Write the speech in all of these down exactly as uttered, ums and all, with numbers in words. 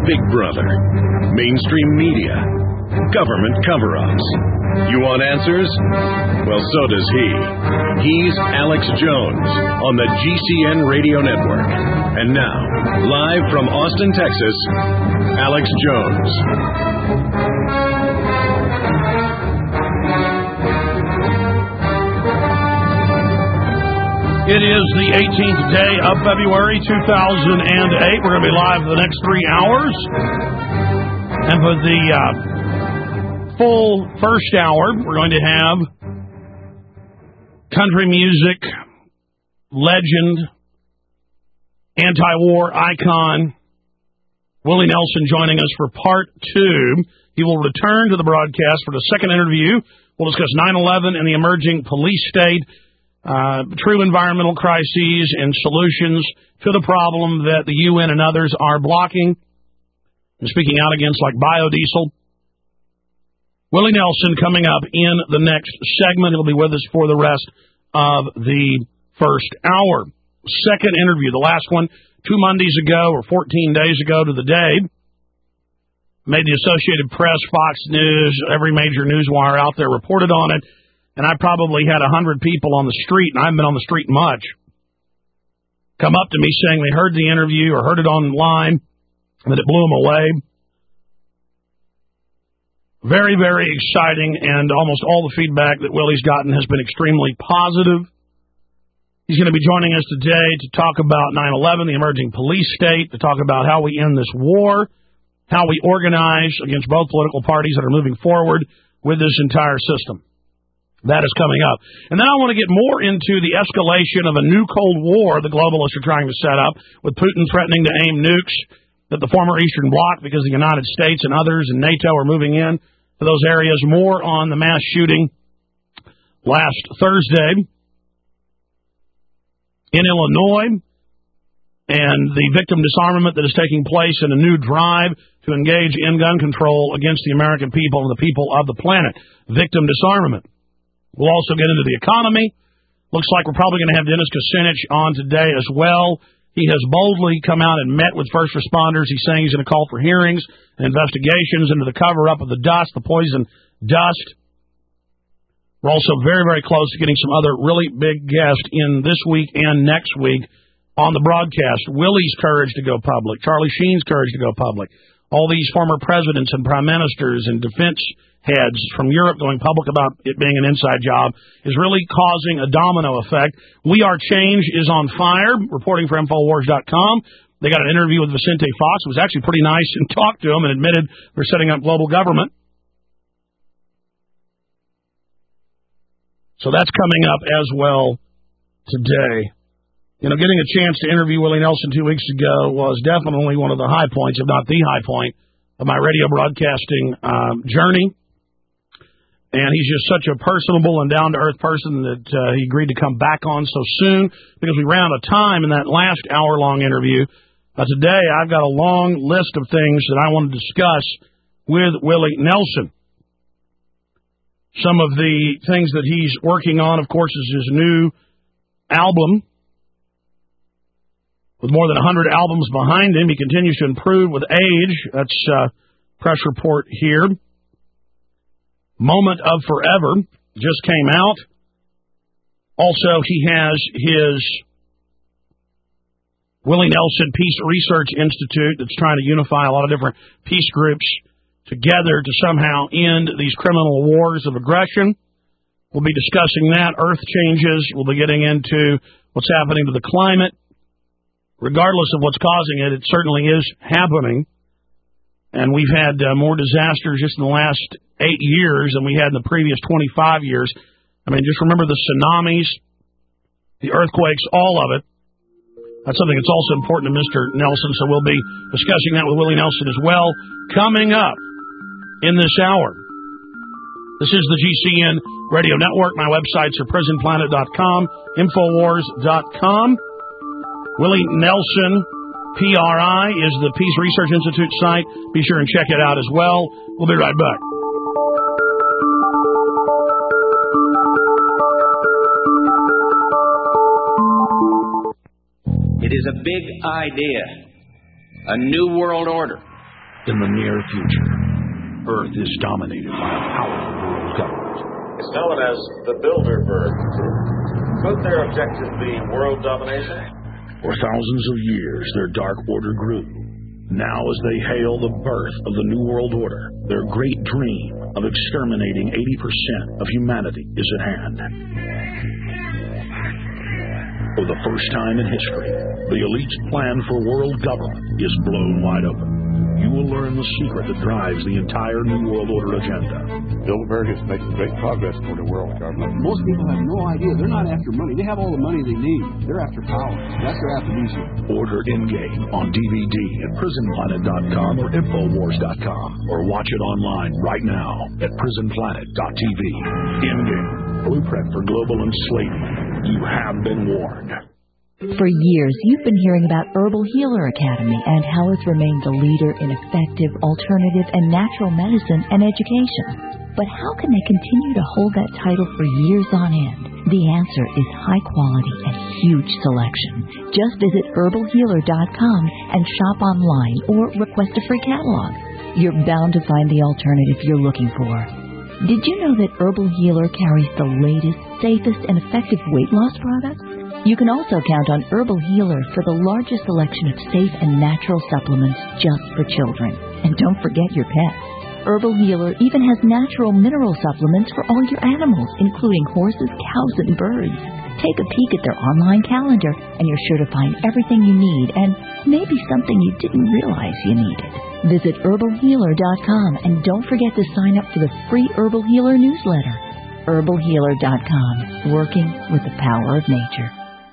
Big Brother, mainstream media, government cover-ups. You want answers? Well, so does he. He's Alex Jones on the G C N Radio Network. And now, live from Austin, Texas, Alex Jones. It is the eighteenth day of February, two thousand eight. We're going to be live for the next three hours. And for the uh, full first hour, we're going to have country music legend, anti-war icon, Willie Nelson joining us for part two. He will return to the broadcast for the second interview. We'll discuss nine eleven and the emerging police state. Uh, true environmental crises and solutions to the problem that the U N and others are blocking and speaking out against, like biodiesel. Willie Nelson coming up in the next segment. He'll be with us for the rest of the first hour. Second interview, the last one, two Mondays ago or fourteen days ago to the day. Made the Associated Press, Fox News, every major news wire out there reported on it. And I probably had a hundred people on the street, and I haven't been on the street much, come up to me saying they heard the interview or heard it online, that it blew them away. Very, very exciting, and almost all the feedback that Willie's gotten has been extremely positive. He's going to be joining us today to talk about nine eleven, the emerging police state, to talk about how we end this war, how we organize against both political parties that are moving forward with this entire system. That is coming up. And then I want to get more into the escalation of a new Cold War the globalists are trying to set up, with Putin threatening to aim nukes at the former Eastern Bloc because the United States and others and NATO are moving in to those areas. More on the mass shooting last Thursday in Illinois and the victim disarmament that is taking place in a new drive to engage in gun control against the American people and the people of the planet. Victim disarmament. We'll also get into the economy. Looks like we're probably going to have Dennis Kucinich on today as well. He has boldly come out and met with first responders. He's saying he's going to call for hearings and investigations into the cover-up of the dust, the poison dust. We're also very, very close to getting some other really big guests in this week and next week on the broadcast. Willie's courage to go public, Charlie Sheen's courage to go public. All these former presidents and prime ministers and defense heads from Europe going public about it being an inside job is really causing a domino effect. We Are Change is on fire, reporting for Infowars dot com. They got an interview with Vicente Fox. It was actually pretty nice and talked to him and admitted they're setting up global government. So that's coming up as well today. You know, getting a chance to interview Willie Nelson two weeks ago was definitely one of the high points, if not the high point, of my radio broadcasting um, journey. And he's just such a personable and down-to-earth person that uh, he agreed to come back on so soon because we ran out of time in that last hour-long interview. Uh, today, I've got a long list of things that I want to discuss with Willie Nelson. Some of the things that he's working on, of course, is his new album. With more than one hundred albums behind him, he continues to improve with age. That's uh, press report here. Moment of Forever just came out. Also, he has his Willie Nelson Peace Research Institute that's trying to unify a lot of different peace groups together to somehow end these criminal wars of aggression. We'll be discussing that. Earth changes. We'll be getting into what's happening to the climate. Regardless of what's causing it, it certainly is happening. And we've had uh, more disasters just in the last eight years than we had in the previous twenty-five years. I mean, just remember the tsunamis, the earthquakes, all of it. That's something that's also important to Mister Nelson, so we'll be discussing that with Willie Nelson as well coming up in this hour. This is the G C N Radio Network. My websites are prison planet dot com, Infowars dot com. Willie Nelson, P R I, is the Peace Research Institute site. Be sure and check it out as well. We'll be right back. It is a big idea, a new world order, in the near future, Earth is dominated by a powerful world government. It's known as the Bilderberg Group. Could their objective be world domination? For thousands of years, their dark order grew. Now, as they hail the birth of the New World Order, their great dream of exterminating eighty percent of humanity is at hand. For the first time in history, the elite's plan for world government is blown wide open. You will learn the secret that drives the entire New World Order agenda. Bilderberg is making great progress toward a world government. Most people have no idea. They're not after money. They have all the money they need. They're after power. That's their aphrodisiac. Order Endgame on D V D at prison planet dot com or infowars dot com, or watch it online right now at prison planet dot t v. Endgame, blueprint for global enslavement. You have been warned. For years, you've been hearing about Herbal Healer Academy and how it's remained the leader in effective, alternative, and natural medicine and education. But how can they continue to hold that title for years on end? The answer is high quality and huge selection. Just visit herbal healer dot com and shop online or request a free catalog. You're bound to find the alternative you're looking for. Did you know that Herbal Healer carries the latest, safest, and effective weight loss products? You can also count on Herbal Healer for the largest selection of safe and natural supplements just for children. And don't forget your pets. Herbal Healer even has natural mineral supplements for all your animals, including horses, cows, and birds. Take a peek at their online calendar, and you're sure to find everything you need, and maybe something you didn't realize you needed. Visit herbal healer dot com, and don't forget to sign up for the free Herbal Healer newsletter. herbal healer dot com, working with the power of nature.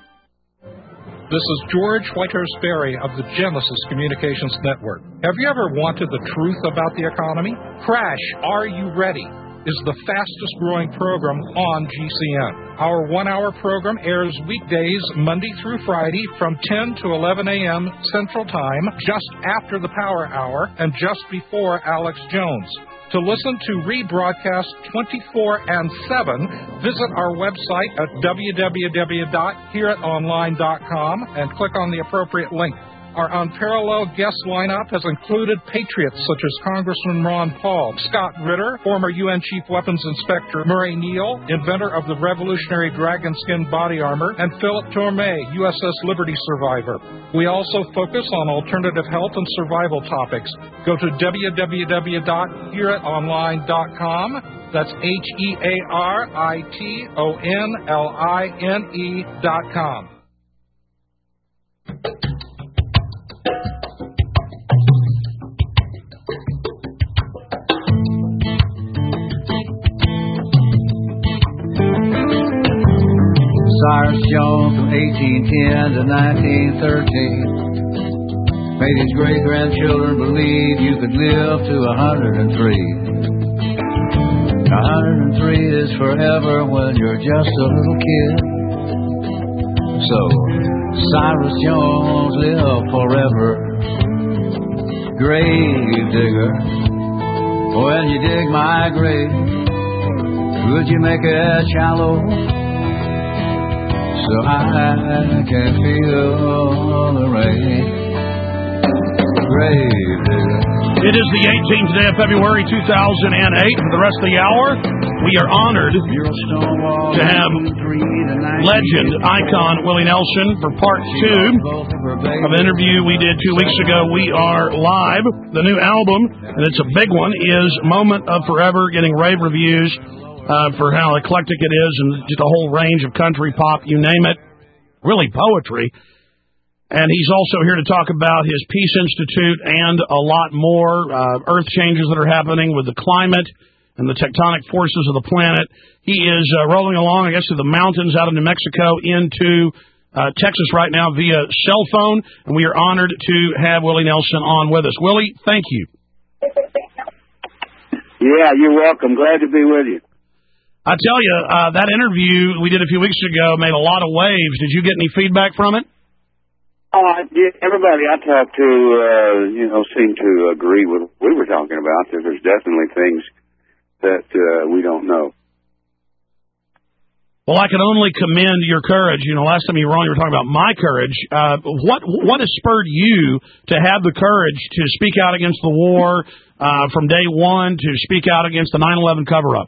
This is George Whitehurst Berry of the Genesis Communications Network. Have you ever wanted the truth about the economy? Crash, Are You Ready? Is the fastest growing program on G C N. Our one-hour program airs weekdays Monday through Friday from ten to eleven a.m. Central Time, just after the Power Hour and just before Alex Jones. To listen to rebroadcast twenty-four and seven, visit our website at w w w dot hear it online dot com and click on the appropriate link. Our unparalleled guest lineup has included patriots such as Congressman Ron Paul, Scott Ritter, former U N Chief Weapons Inspector Murray Neal, inventor of the revolutionary dragon skin body armor, and Philip Tormé, U S S Liberty survivor. We also focus on alternative health and survival topics. Go to w w w dot hear it online dot com. That's H E A R I T O N L I N E dot com. Cyrus Jones from eighteen ten to nineteen thirteen made his great-grandchildren believe you could live to one hundred three. one hundred three is forever when you're just a little kid. So, Cyrus Jones live forever. Grave digger, when you dig my grave, would you make it shallow? So I can feel the rain. Grave digger. It is the eighteenth day of February, two thousand eight. For the rest of the hour, we are honored to have legend, icon Willie Nelson for part two of an interview we did two weeks ago. We Are Live. The new album, and it's a big one, is Moment of Forever, getting rave reviews uh, for how eclectic it is and just a whole range of country, pop, you name it. Really poetry. And he's also here to talk about his Peace Institute and a lot more, uh, earth changes that are happening with the climate and the tectonic forces of the planet. He is uh, rolling along, I guess, through the mountains out of New Mexico into uh, Texas right now via cell phone, and we are honored to have Willie Nelson on with us. Willie, thank you. Yeah, you're welcome. Glad to be with you. I tell you, uh, that interview we did a few weeks ago made a lot of waves. Did you get any feedback from it? Oh, I did. Everybody I talked to, uh, you know, seemed to agree with what we were talking about. That there's definitely things that uh, we don't know. Well, I can only commend your courage. You know, last time you were on, you were talking about my courage. Uh, what what has spurred you to have the courage to speak out against the war uh, from day one, to speak out against the nine eleven cover-up?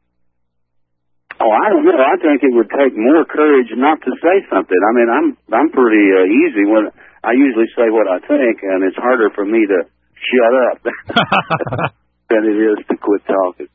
Oh, I don't know. I think it would take more courage not to say something. I mean, I'm I'm pretty uh, easy when I usually say what I think, and it's harder for me to shut up than it is to quit talking.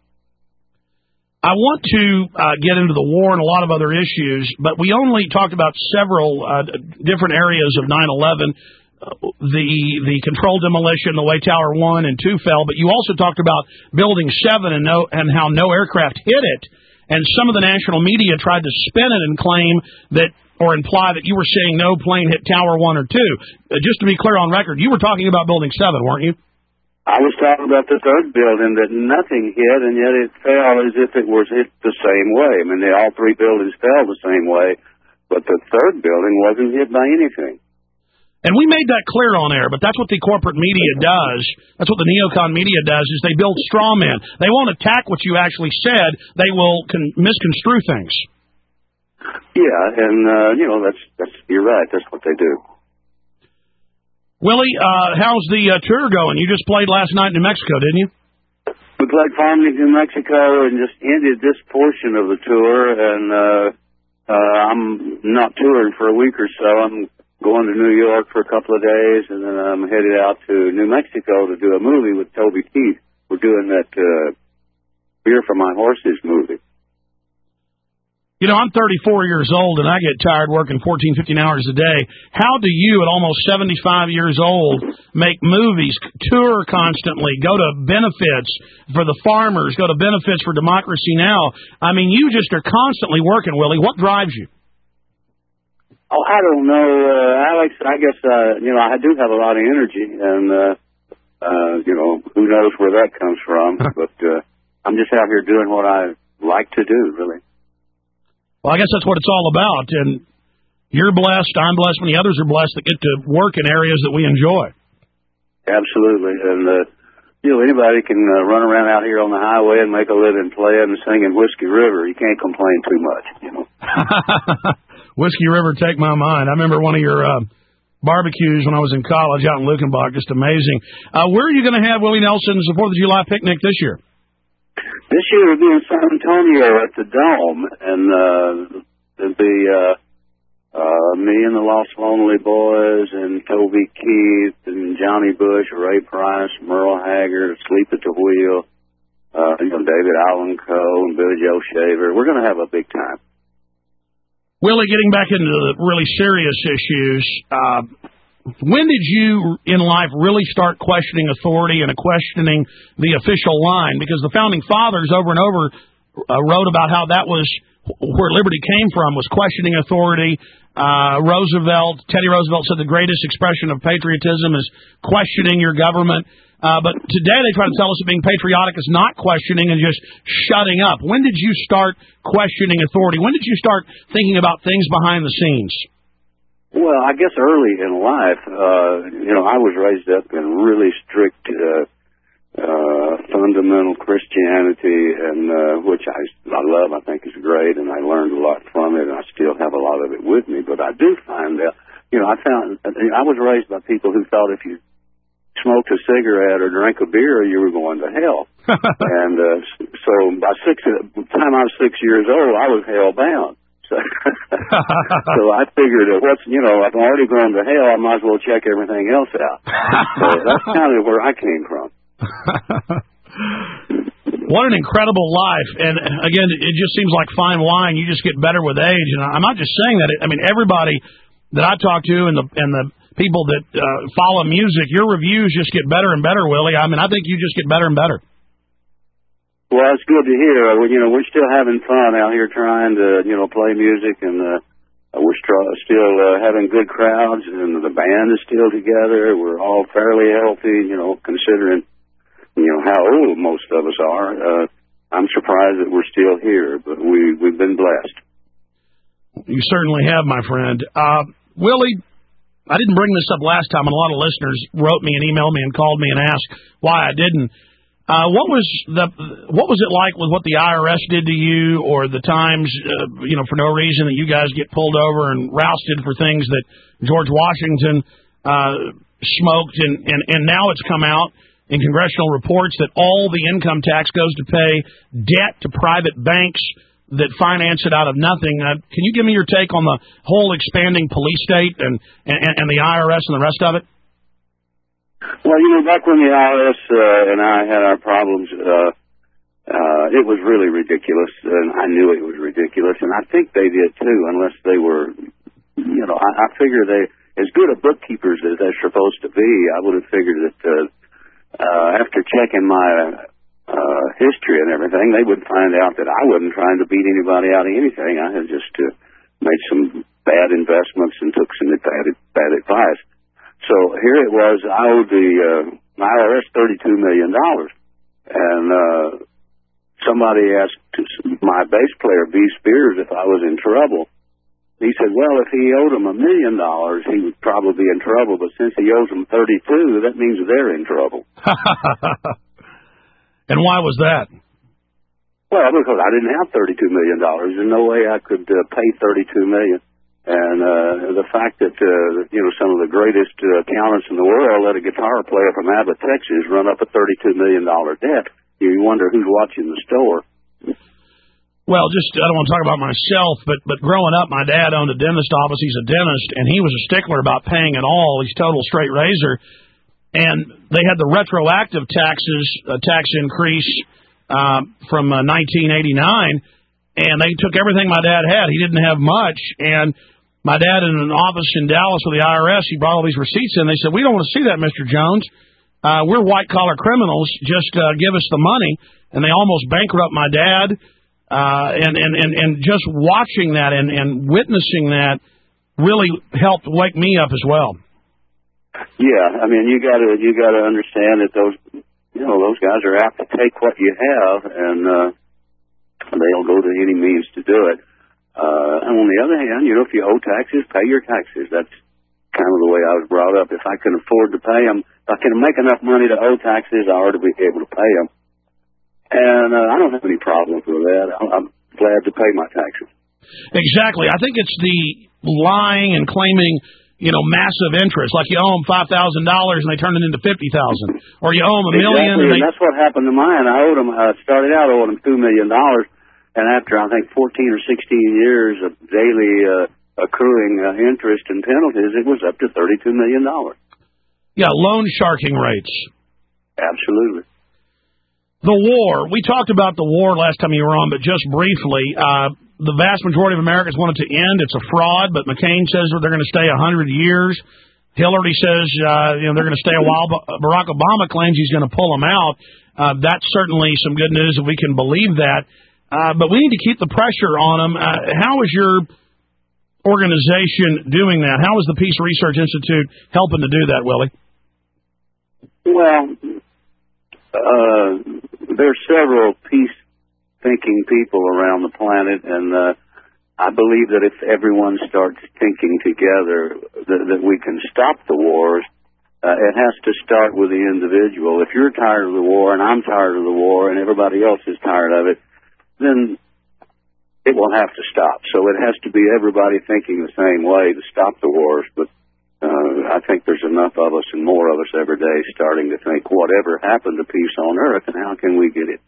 I want to uh, get into the war and a lot of other issues, but we only talked about several uh, different areas of nine eleven, uh, the the controlled demolition, the way Tower one and two fell, but you also talked about Building seven and, no, and how no aircraft hit it, and some of the national media tried to spin it and claim that or imply that you were saying no plane hit Tower one or two. Uh, just to be clear on record, you were talking about Building seven, weren't you? I was talking about the third building that nothing hit, and yet it fell as if it was hit the same way. I mean, they, all three buildings fell the same way, but the third building wasn't hit by anything. And we made that clear on air, but that's what the corporate media does. That's what the neocon media does, is they build straw men. They won't attack what you actually said. They will con- misconstrue things. Yeah, and, uh, you know, that's, that's, you're right. That's what they do. Willie, uh, how's the uh, tour going? You just played last night in New Mexico, didn't you? We played Farmington, New Mexico, and just ended this portion of the tour, and uh, uh, I'm not touring for a week or so. I'm going to New York for a couple of days, and then I'm headed out to New Mexico to do a movie with Toby Keith. We're doing that uh, Beer for My Horses movie. You know, I'm thirty-four years old, and I get tired working fourteen, fifteen hours a day. How do you, at almost seventy-five years old, make movies, tour constantly, go to benefits for the farmers, go to benefits for Democracy Now? I mean, you just are constantly working, Willie. What drives you? Oh, I don't know, uh, Alex. I guess, uh, you know, I do have a lot of energy, and, uh, uh, you know, who knows where that comes from. But uh, I'm just out here doing what I like to do, really. Well, I guess that's what it's all about, and you're blessed, I'm blessed, many others are blessed that get to work in areas that we enjoy. Absolutely, and, uh, you know, anybody can uh, run around out here on the highway and make a living playing and singing Whiskey River. You can't complain too much, you know. Whiskey River, take my mind. I remember one of your uh, barbecues when I was in college out in Lukenbach, just amazing. Uh, where are you going to have Willie Nelson's fourth of July picnic this year? This year we'll be in San Antonio at the Dome, and uh, there'll be uh, uh, me and the Lost Lonely Boys, and Toby Keith, and Johnny Bush, Ray Price, Merle Haggard, Sleep at the Wheel, uh, you know, David Allen Coe, and Billy Joe Shaver. We're going to have a big time. Willie, getting back into the really serious issues, uh, when did you in life really start questioning authority and questioning the official line? Because the Founding Fathers over and over uh, wrote about how that was where liberty came from, was questioning authority. Uh, Roosevelt, Teddy Roosevelt said the greatest expression of patriotism is questioning your government. Uh, but today they try to tell us that being patriotic is not questioning and just shutting up. When did you start questioning authority? When did you start thinking about things behind the scenes? Well, I guess early in life, uh, you know, I was raised up in really strict, uh, uh, fundamental Christianity, and, uh, which I, I love, I think is great, and I learned a lot from it, and I still have a lot of it with me. But I do find that, you know, I found, I was raised by people who thought if you smoked a cigarette or drank a beer, you were going to hell. and, uh, so by six, by the time I was six years old, I was hell bound. So, so I figured, uh, what's you know, if I'm already going to hell, I might as well check everything else out. So that's kind of where I came from. What an incredible life! And again, it just seems like fine wine. You just get better with age. And I'm not just saying that. I mean, everybody that I talk to and the and the people that uh, follow music, your reviews just get better and better, Willie. I mean, I think you just get better and better. Well, it's good to hear. Uh, you know, we're still having fun out here trying to, you know, play music, and uh, we're st- still uh, having good crowds, and the band is still together. We're all fairly healthy, you know, considering, you know, how old most of us are. Uh, I'm surprised that we're still here, but we, we've been blessed. You certainly have, my friend. Uh, Willie, I didn't bring this up last time, and a lot of listeners wrote me and emailed me and called me and asked why I didn't. Uh, what was the what was it like with what the I R S did to you, or the times, uh, you know, for no reason that you guys get pulled over and rousted for things that George Washington uh, smoked, and, and, and now it's come out in congressional reports that all the income tax goes to pay debt to private banks that finance it out of nothing. Uh, can you give me your take on the whole expanding police state and, and, and the I R S and the rest of it? Well, you know, back when the I R S uh, and I had our problems, uh, uh, it was really ridiculous, and I knew it was ridiculous, and I think they did too, unless they were, you know, I, I figure they, as good a bookkeepers as they're supposed to be, I would have figured that uh, uh, after checking my uh, history and everything, they would find out that I wasn't trying to beat anybody out of anything. I had just uh, made some bad investments and took some bad, bad advice. So here it was, I owed the uh, I R S thirty-two million dollars, and uh, somebody asked my bass player, B. Spears, if I was in trouble. He said, well, if he owed him a million dollars, he would probably be in trouble, but since he owes him thirty-two, that means they're in trouble. And why was that? Well, because I didn't have thirty-two million dollars. There's no way I could uh, pay thirty-two million dollars. And uh, the fact that, uh, you know, some of the greatest uh, accountants in the world let a guitar player from Abbott, Texas, run up a thirty-two million dollars debt, you wonder who's watching the store. Well, just, I don't want to talk about myself, but but growing up, my dad owned a dentist office. He's a dentist, and he was a stickler about paying it all. He's total straight razor. And they had the retroactive taxes, uh, tax increase uh, from uh, nineteen eighty-nine, and they took everything my dad had. He didn't have much, and my dad in an office in Dallas with the I R S, he brought all these receipts in. They said, we don't want to see that, Mister Jones. Uh, we're white-collar criminals. Just uh, give us the money. And they almost bankrupt my dad. Uh, and, and, and, and just watching that and, and witnessing that really helped wake me up as well. Yeah, I mean, you gotta you gotta understand that those you know those guys are apt to take what you have, and uh, they'll go to any means to do it. Uh, and on the other hand, you know, if you owe taxes, pay your taxes. That's kind of the way I was brought up. If I can afford to pay them, if I can make enough money to owe taxes, I ought to be able to pay them. And uh, I don't have any problems with that. I'm glad to pay my taxes. Exactly. I think it's the lying and claiming, you know, massive interest. Like you owe them five thousand dollars and they turn it into fifty thousand dollars. Or you owe them a million. Exactly, and, they... and that's what happened to mine. I owed them, I started out owing them two million dollars. And after, I think, fourteen or sixteen years of daily uh, accruing uh, interest and penalties, it was up to thirty-two million dollars. Yeah, loan sharking rates. Absolutely. The war. We talked about the war last time you were on, but just briefly. Uh, the vast majority of Americans want it to end. It's a fraud, but McCain says they're going to stay one hundred years. Hillary says uh, you know they're going to stay a while. But Barack Obama claims he's going to pull them out. Uh, that's certainly some good news if we can believe that. Uh, but we need to keep the pressure on them. Uh, how is your organization doing that? How is the Peace Research Institute helping to do that, Willie? Well, uh, there's several peace-thinking people around the planet, and uh, I believe that if everyone starts thinking together that, that we can stop the wars, uh, it has to start with the individual. If you're tired of the war, and I'm tired of the war, and everybody else is tired of it, then it will have to stop. So it has to be everybody thinking the same way to stop the wars. But uh, I think there's enough of us and more of us every day starting to think, whatever happened to peace on earth, and how can we get it?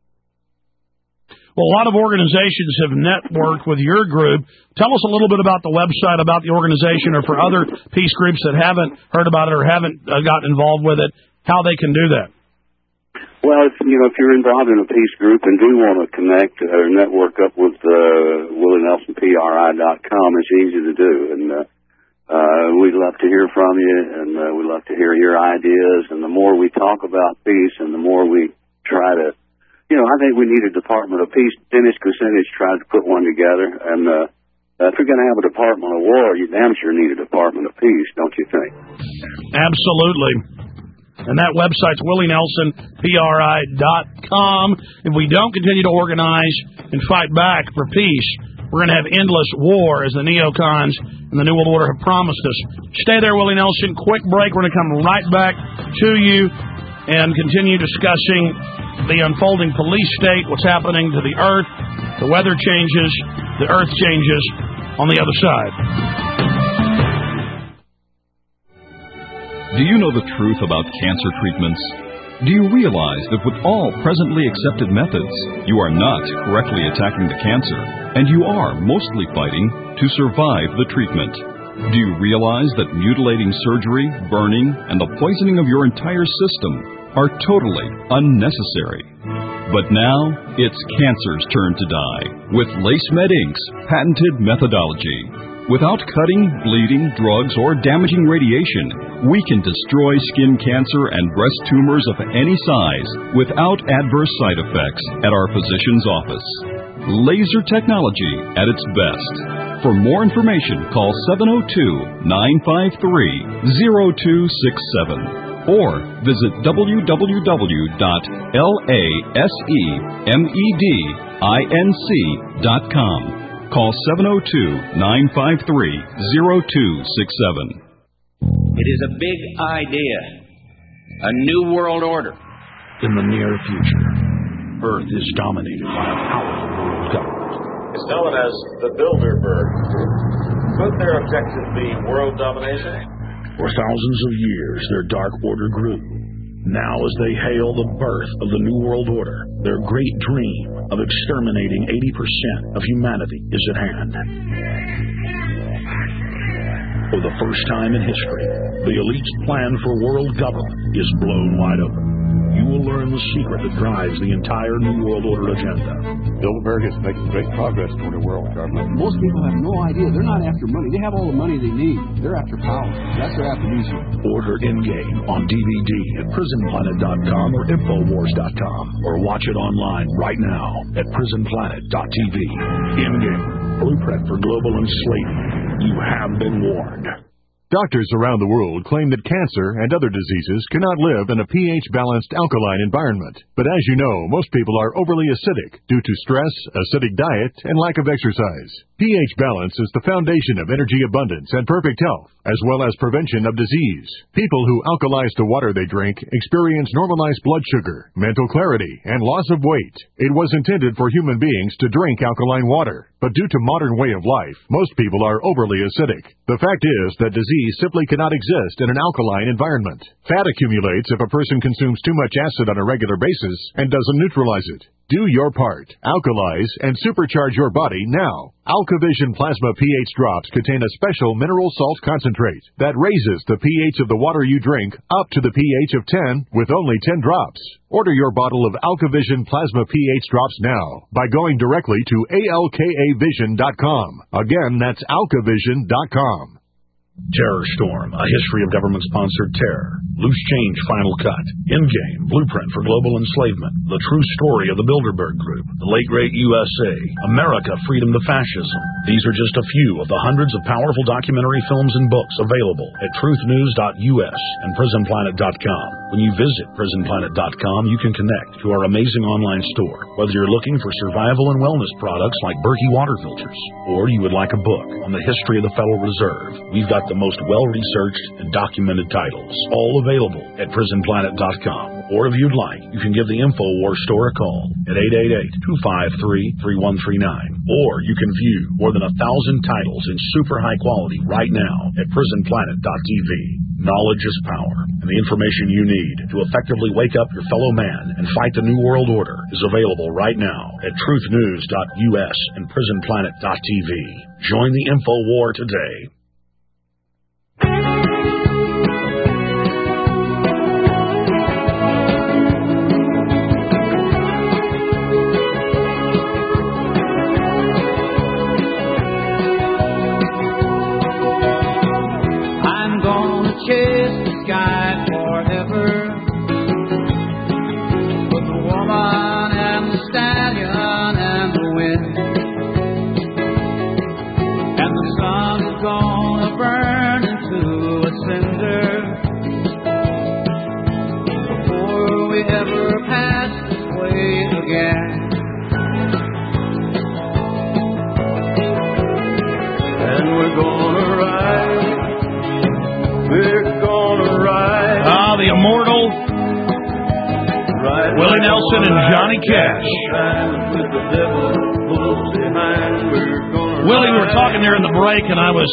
Well, a lot of organizations have networked with your group. Tell us a little bit about the website, about the organization, or for other peace groups that haven't heard about it or haven't uh, gotten involved with it, how they can do that. Well, if, you know, if you're involved in a peace group and do want to connect or network up with uh, Willie Nelson P R I dot com, it's easy to do. And uh, uh, we'd love to hear from you, and uh, we'd love to hear your ideas. And the more we talk about peace and the more we try to, you know, I think we need a Department of Peace. Dennis Kucinich tried to put one together. And uh, if you're going to have a Department of War, you damn sure need a Department of Peace, don't you think? Absolutely. And that website's Willie Nelson P R I dot com. If we don't continue to organize and fight back for peace, we're going to have endless war, as the neocons and the New World Order have promised us. Stay there, Willie Nelson. Quick break. We're going to come right back to you. and continue discussing the unfolding police state, what's happening to the Earth, the weather changes, the Earth changes on the other side. Do you know the truth about cancer treatments? Do you realize that with all presently accepted methods, you are not correctly attacking the cancer, and you are mostly fighting to survive the treatment? Do you realize that mutilating surgery, burning, and the poisoning of your entire system are totally unnecessary? But now, it's cancer's turn to die with LaceMed Incorporated's patented methodology. Without cutting, bleeding, drugs, or damaging radiation, we can destroy skin cancer and breast tumors of any size without adverse side effects at our physician's office. Laser technology at its best. For more information, call seven oh two, nine five three, oh two six seven or visit w w w dot lasemedinc dot com. Call seven oh two, nine five three, oh two six seven. It is a big idea, a new world order. In the near future, Earth is dominated by a powerful world government. It's known as the Bilderberg Group. Could their objective be world domination? For thousands of years, their Dark Order grew. Now, as they hail the birth of the New World Order, their great dream of exterminating eighty percent of humanity is at hand. For the first time in history, the elite's plan for world government is blown wide open. You will learn the secret that drives the entire New World Order agenda. Bilderberg is making great progress toward a world government. Most people have no idea. They're not after money. They have all the money they need. They're after power. That's their aphrodisiac. Order In-Game on D V D at prison planet dot com or infowars dot com, or watch it online right now at prison planet dot t v. In-Game, blueprint for global enslavement. You have been warned. Doctors around the world claim that cancer and other diseases cannot live in a pH-balanced alkaline environment. But as you know, most people are overly acidic due to stress, acidic diet, and lack of exercise. pH balance is the foundation of energy abundance and perfect health, as well as prevention of disease. People who alkalize the water they drink experience normalized blood sugar, mental clarity, and loss of weight. It was intended for human beings to drink alkaline water, but due to modern way of life, most people are overly acidic. The fact is that disease simply cannot exist in an alkaline environment. Fat accumulates if a person consumes too much acid on a regular basis and doesn't neutralize it. Do your part. Alkalize and supercharge your body now. AlkaVision Plasma pH drops contain a special mineral salt concentrate that raises the pH of the water you drink up to the pH of ten with only ten drops. Order your bottle of AlkaVision Plasma pH drops now by going directly to alka vision dot com. Again, that's alkavision dot com. Terror Storm, a history of government-sponsored terror. Loose Change Final Cut. In-Game, blueprint for global enslavement. The true story of the Bilderberg Group. The late great U S A. America, freedom to fascism. These are just a few of the hundreds of powerful documentary films and books available at truth news dot u s and prison planet dot com. When you visit prison planet dot com, you can connect to our amazing online store. Whether you're looking for survival and wellness products like Berkey water filters, or you would like a book on the history of the Federal Reserve, we've got the most well-researched and documented titles, all available at prison planet dot com. Or if you'd like, you can give the InfoWars store a call at eight eight eight, two five three, three one three nine. Or you can view more than a thousand titles in super high quality right now at prison planet dot t v. Knowledge is power, and the information you need to effectively wake up your fellow man and fight the New World Order is available right now at truth news dot u s and prison planet dot t v. Join the Info War today. Chase the sky forever with the woman and the stallion and the wind, and the sun is gone. Nelson and Johnny Cash. Willie, we were talking there in the break, and I was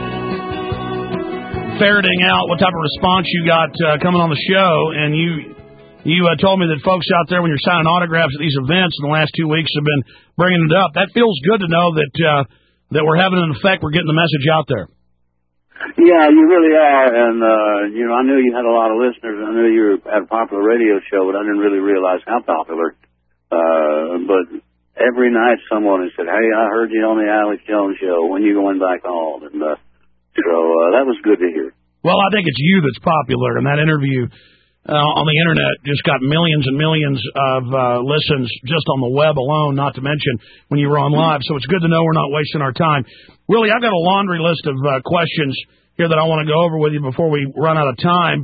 ferreting out what type of response you got uh, coming on the show, and you you uh, told me that folks out there, when you're signing autographs at these events in the last two weeks, have been bringing it up. That feels good to know that uh, that we're having an effect. We're getting the message out there. Yeah, you really are, and uh, you know, I knew you had a lot of listeners. I knew you were at a popular radio show, but I didn't really realize how popular. Uh, but every night someone has said, "Hey, I heard you on the Alex Jones show. When you going back home?" And uh, so uh, that was good to hear. Well, I think it's you that's popular, and that interview uh, on the internet just got millions and millions of uh, listens just on the web alone, not to mention when you were on live. So it's good to know we're not wasting our time. Willie, I've got a laundry list of uh, questions here that I want to go over with you before we run out of time.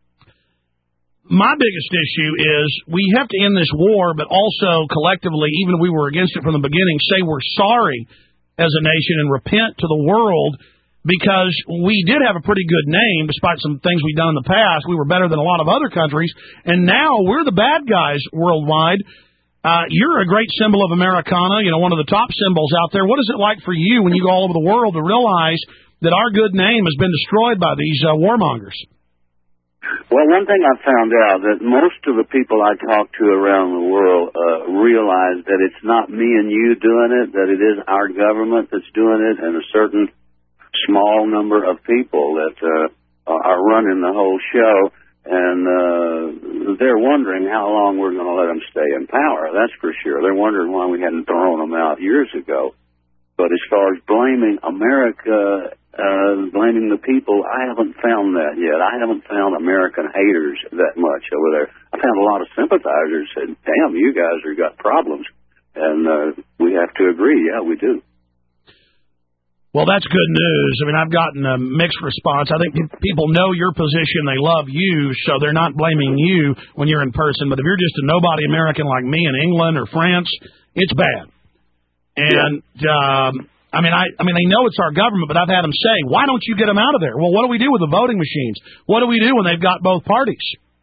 My biggest issue is we have to end this war, but also collectively, even if we were against it from the beginning, say we're sorry as a nation and repent to the world, because we did have a pretty good name despite some things we've done in the past. We were better than a lot of other countries, and now we're the bad guys worldwide. Uh, you're a great symbol of Americana, you know, one of the top symbols out there. What is it like for you when you go all over the world to realize that our good name has been destroyed by these uh, warmongers? Well, one thing I found out, that most of the people I talk to around the world uh, realize that it's not me and you doing it, that it is our government that's doing it, and a certain small number of people that uh, are running the whole show. And uh, they're wondering how long we're going to let them stay in power. That's for sure. They're wondering why we hadn't thrown them out years ago. But as far as blaming America, uh, blaming the people, I haven't found that yet. I haven't found American haters that much over there. I found a lot of sympathizers saying, damn, you guys have got problems. And uh, we have to agree, yeah, we do. Well, that's good news. I mean, I've gotten a mixed response. I think people know your position. They love you, so they're not blaming you when you're in person. But if you're just a nobody American like me in England or France, it's bad. And, yeah. um, I mean, I, I mean, they know it's our government, but I've had them say, why don't you get them out of there? Well, what do we do with the voting machines? What do we do when they've got both parties?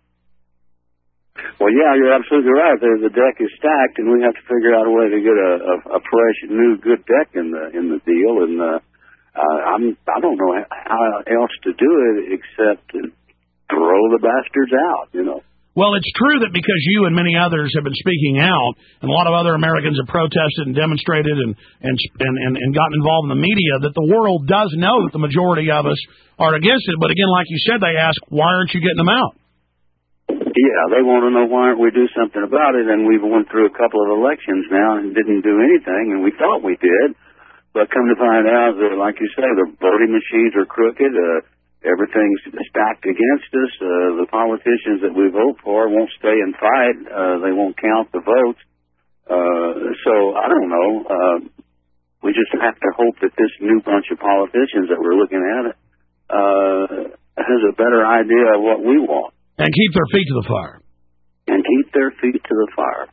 Well, yeah, you're absolutely right. The, the deck is stacked, and we have to figure out a way to get a, a, a fresh, new, good deck in the in the deal. And uh, uh, I'm I don't know how else to do it except to throw the bastards out. You know. Well, it's true that because you and many others have been speaking out, and a lot of other Americans have protested and demonstrated and and and, and, and gotten involved in the media, that the world does know that the majority of us are against it. But again, like you said, they ask, why aren't you getting them out? Yeah, they want to know why aren't we do something about it, and we've went through a couple of elections now and didn't do anything, and we thought we did, but come to find out that, like you say, the voting machines are crooked, uh, everything's stacked against us, uh, the politicians that we vote for won't stay and fight, uh, they won't count the votes, uh, so I don't know, uh, we just have to hope that this new bunch of politicians that we're looking at uh, has a better idea of what we want. And keep their feet to the fire. And keep their feet to the fire.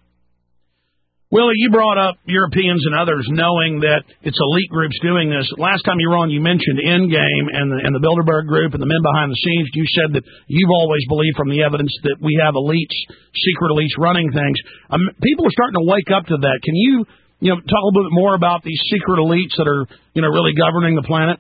Willie, you brought up Europeans and others knowing that it's elite groups doing this. Last time you were on, you mentioned Endgame and the, and the Bilderberg Group and the men behind the scenes. You said that you've always believed from the evidence that we have elites, secret elites running things. Um, people are starting to wake up to that. Can you, you know, talk a little bit more about these secret elites that are, you know, really governing the planet?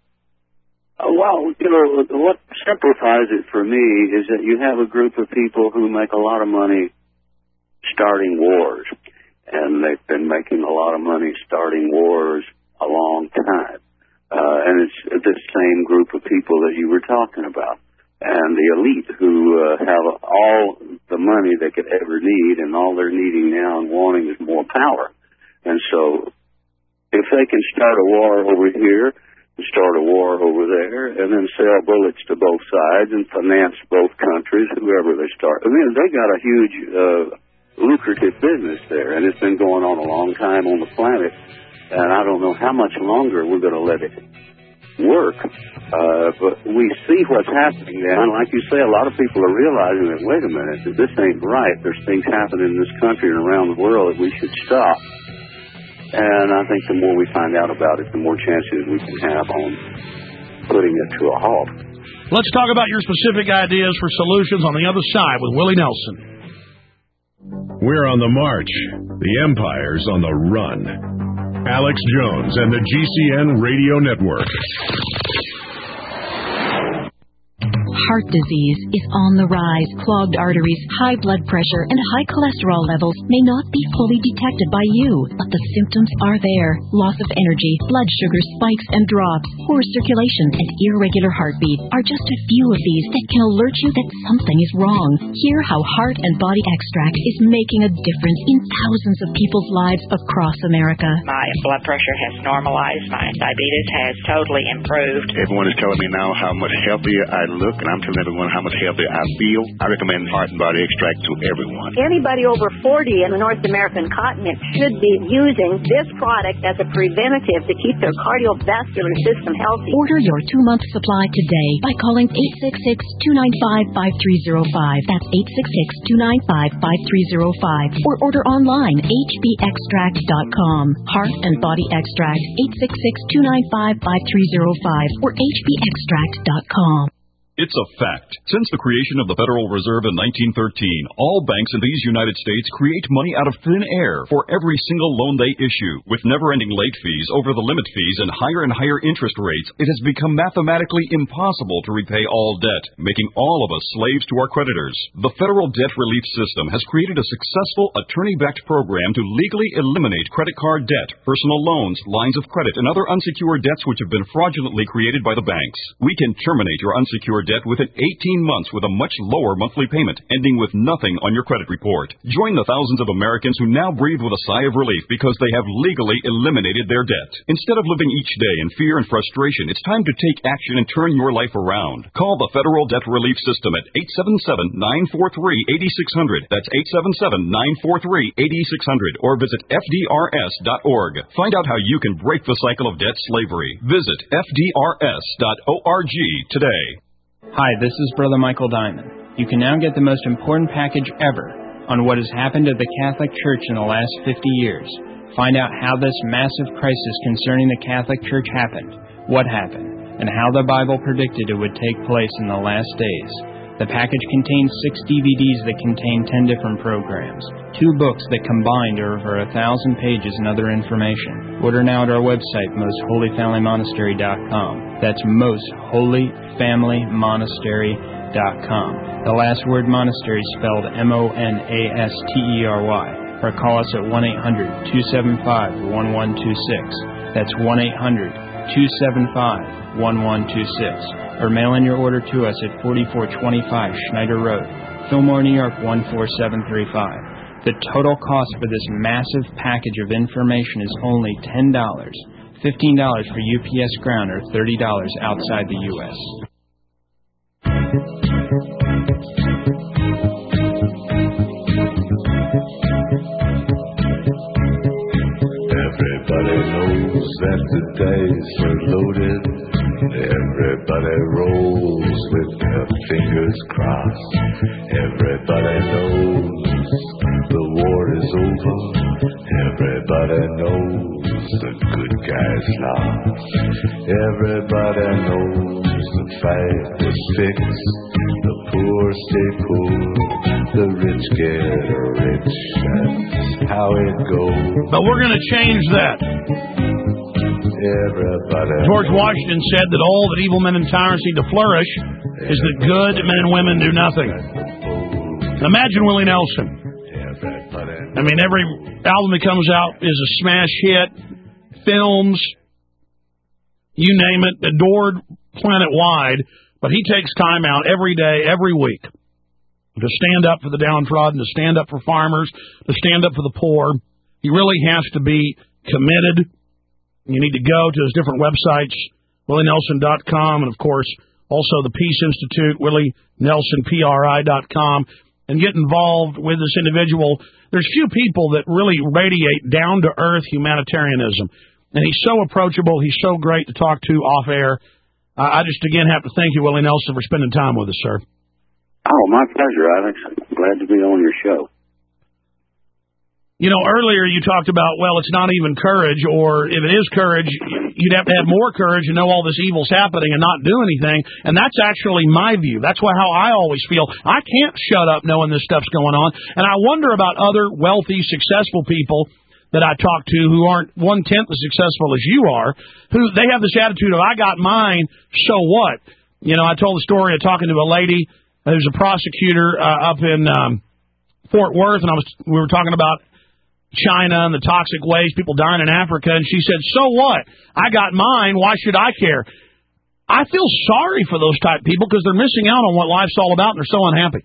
Uh, well, you know, what simplifies it for me is that you have a group of people who make a lot of money starting wars. And they've been making a lot of money starting wars a long time. Uh, and it's this same group of people that you were talking about. And the elite who uh, have all the money they could ever need, and all they're needing now and wanting is more power. And so if they can start a war over here, start a war over there, and then sell bullets to both sides and finance both countries, whoever they start. I mean, they got a huge uh, lucrative business there, and it's been going on a long time on the planet, and I don't know how much longer we're going to let it work. Uh, but we see what's happening now, and like you say, a lot of people are realizing that, wait a minute, that this ain't right. There's things happening in this country and around the world that we should stop. And I think the more we find out about it, the more chances we can have on putting it to a halt. Let's talk about your specific ideas for solutions on the other side with Willie Nelson. We're on the march. The empire's on the run. Alex Jones and the G C N Radio Network. Heart disease is on the rise. Clogged arteries, high blood pressure, and high cholesterol levels may not be fully detected by you, but the symptoms are there. Loss of energy, blood sugar spikes and drops, poor circulation, and irregular heartbeat are just a few of these that can alert you that something is wrong. Hear how Heart and Body Extract is making a difference in thousands of people's lives across America. My blood pressure has normalized. My diabetes has totally improved. Everyone is telling me now how much healthier I look, and I'm telling everyone how much healthier I feel. I recommend Heart and Body Extract to everyone. Anybody over forty in the North American continent should be using this product as a preventative to keep their cardiovascular system healthy. Order your two-month supply today by calling eight six six, two nine five, five three zero five. That's eight six six, two nine five, five three zero five. Or order online, h b extract dot com. Heart and Body Extract, eight six six, two nine five, five three zero five or h b extract dot com. It's a fact. Since the creation of the Federal Reserve in nineteen thirteen, all banks in these United States create money out of thin air for every single loan they issue. With never-ending late fees, over-the-limit fees, and higher and higher interest rates, it has become mathematically impossible to repay all debt, making all of us slaves to our creditors. The Federal Debt Relief System has created a successful attorney-backed program to legally eliminate credit card debt, personal loans, lines of credit, and other unsecured debts which have been fraudulently created by the banks. We can terminate your unsecured debt within eighteen months with a much lower monthly payment, ending with nothing on your credit report. Join the thousands of Americans who now breathe with a sigh of relief because they have legally eliminated their debt. Instead of living each day in fear and frustration, it's time to take action and turn your life around. Call the Federal Debt Relief System at eight seven seven, nine four three, eight six zero zero. That's eight seven seven, nine four three, eight six zero zero. Or visit F D R S dot org. Find out how you can break the cycle of debt slavery. Visit F D R S dot org today. Hi, this is Brother Michael Diamond. You can now get the most important package ever on what has happened at the Catholic Church in the last fifty years. Find out how this massive crisis concerning the Catholic Church happened, what happened, and how the Bible predicted it would take place in the last days. The package contains six D V Ds that contain ten different programs, two books that combined are over a thousand pages and other information. Order now at our website, most holy family monastery dot com. That's most holy family monastery dot com. The last word monastery is spelled M O N A S T E R Y. Or call us at one eight hundred, two seven five, one one two six. That's one eight hundred, two seven five, one one two six. Or mail in your order to us at forty-four twenty-five Schneider Road, Fillmore, New York one four seven three five. The total cost for this massive package of information is only ten dollars, fifteen dollars for U P S ground, or thirty dollars outside the U S Everybody knows that the dice are loaded. Everybody rolls with their fingers crossed. Everybody knows the war is over. Everybody knows the good guys lost. Everybody knows the fight was fixed. The poor stay poor, the rich get rich. That's how it goes. But we're going to change that. Everybody. George Washington said that all that evil men and tyrants need to flourish is that good men and women do nothing. Imagine Willie Nelson. I mean, every album that comes out is a smash hit. Films, you name it, adored planet-wide. But he takes time out every day, every week, to stand up for the downtrodden, to stand up for farmers, to stand up for the poor. He really has to be committed. You need to go to his different websites, willie nelson dot com, and, of course, also the Peace Institute, willie nelson p r i dot com, and get involved with this individual. There's few people that really radiate down-to-earth humanitarianism, and he's so approachable. He's so great to talk to off-air. Uh, I just, again, have to thank you, Willie Nelson, for spending time with us, sir. Oh, my pleasure, Alex. I'm glad to be on your show. You know, earlier you talked about, well, it's not even courage, or if it is courage, you'd have to have more courage and know all this evil's happening and not do anything. And that's actually my view. That's why how I always feel. I can't shut up knowing this stuff's going on. And I wonder about other wealthy, successful people that I talk to who aren't one-tenth as successful as you are, who they have this attitude of, I got mine, so what? You know, I told the story of talking to a lady who's a prosecutor uh, up in um, Fort Worth, and I was we were talking about China and the toxic waste, people dying in Africa, and she said, so what? I got mine, why should I care? I feel sorry for those type of people because they're missing out on what life's all about, and they're so unhappy.